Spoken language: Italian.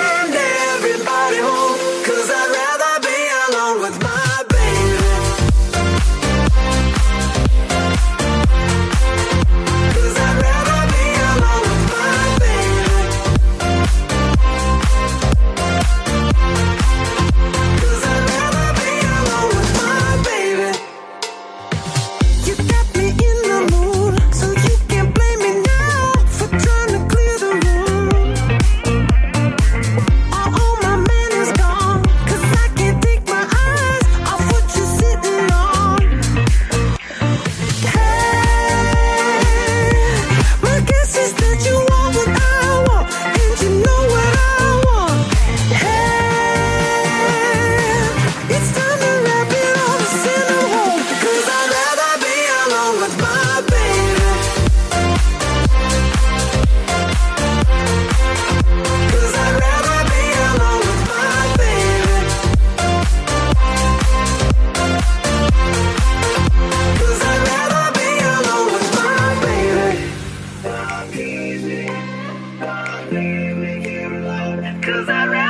send everybody home, 'cause I'd rather be alone with my baby. 'Cause I'd rather be alone with my baby. 'Cause I'd rather be alone with my baby. You got me in the mood, so you can't blame me now for trying to clear the room. All my man is gone, 'cause I can't take my eyes off what you're sitting on. Hey, my guess is that you want what I want, and you know what I want. Hey, it's time to wrap it all and send her home, 'cause I'd rather be alone with my baby. 'Cause I'd rather be alone with my baby. 'Cause I'd rather be alone with my baby. 'Cause I'd rather